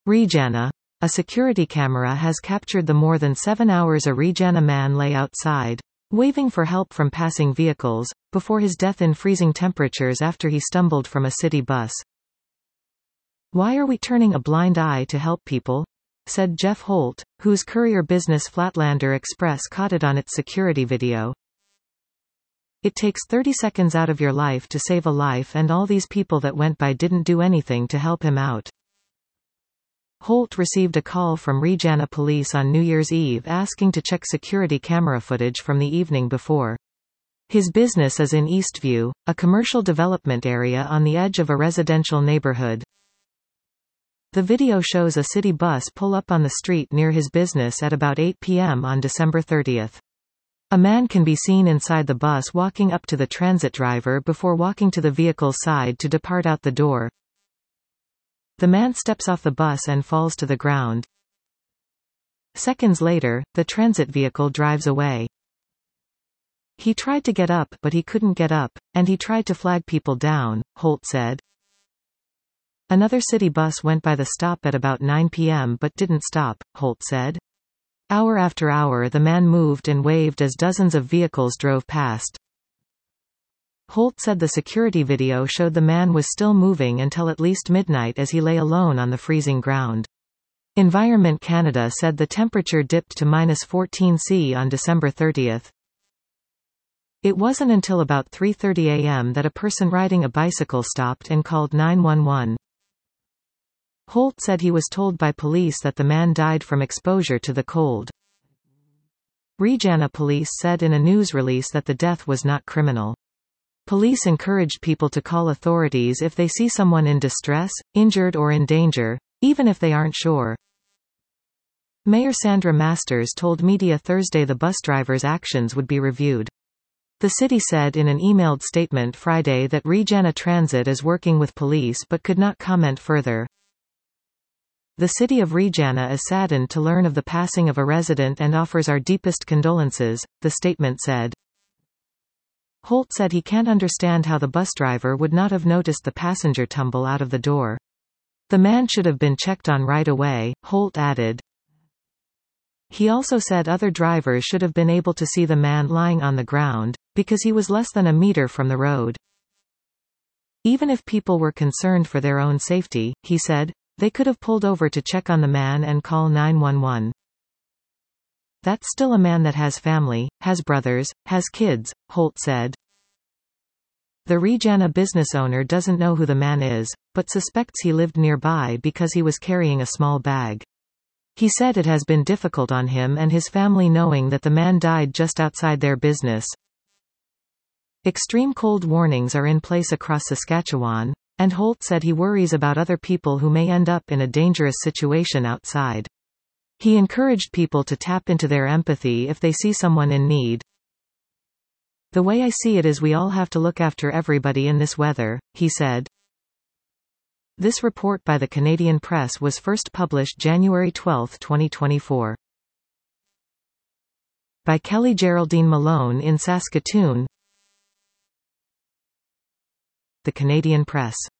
Regina. A security camera has captured the more than 7 hours a Regina man lay outside, waving for help from passing vehicles, before his death in freezing temperatures after he stumbled from a city bus. "Why are we turning a blind eye to help people?" said Jeff Holt, whose courier business Flatlander Express caught it on its security video. "It takes 30 seconds out of your life to save a life, and all these people that went by didn't do anything to help him out." Holt received a call from Regina police on New Year's Eve asking to check security camera footage from the evening before. His business is in Eastview, a commercial development area on the edge of a residential neighborhood. The video shows a city bus pull up on the street near his business at about 8 p.m. on December 30th. A man can be seen inside the bus walking up to the transit driver before walking to the vehicle's side to depart out the door. The man steps off the bus and falls to the ground. Seconds later, the transit vehicle drives away. "He tried to get up, but he couldn't get up, and he tried to flag people down," Holt said. Another city bus went by the stop at about 9 p.m. but didn't stop, Holt said. Hour after hour the man moved and waved as dozens of vehicles drove past. Holt said the security video showed the man was still moving until at least midnight as he lay alone on the freezing ground. Environment Canada said the temperature dipped to -14 C on December 30th. It wasn't until about 3:30 a.m. that a person riding a bicycle stopped and called 911. Holt said he was told by police that the man died from exposure to the cold. Regina police said in a news release that the death was not criminal. Police encouraged people to call authorities if they see someone in distress, injured or in danger, even if they aren't sure. Mayor Sandra Masters told media Thursday the bus driver's actions would be reviewed. The city said in an emailed statement Friday that Regina Transit is working with police but could not comment further. "The city of Regina is saddened to learn of the passing of a resident and offers our deepest condolences," the statement said. Holt said he can't understand how the bus driver would not have noticed the passenger tumble out of the door. "The man should have been checked on right away," Holt added. He also said other drivers should have been able to see the man lying on the ground, because he was less than a meter from the road. Even if people were concerned for their own safety, he said, they could have pulled over to check on the man and call 911. "That's still a man that has family, has brothers, has kids," Holt said. The Regina business owner doesn't know who the man is, but suspects he lived nearby because he was carrying a small bag. He said it has been difficult on him and his family knowing that the man died just outside their business. Extreme cold warnings are in place across Saskatchewan, and Holt said he worries about other people who may end up in a dangerous situation outside. He encouraged people to tap into their empathy if they see someone in need. "The way I see it is we all have to look after everybody in this weather," he said. This report by the Canadian Press was first published January 12, 2024. By Kelly Geraldine Malone in Saskatoon. The Canadian Press.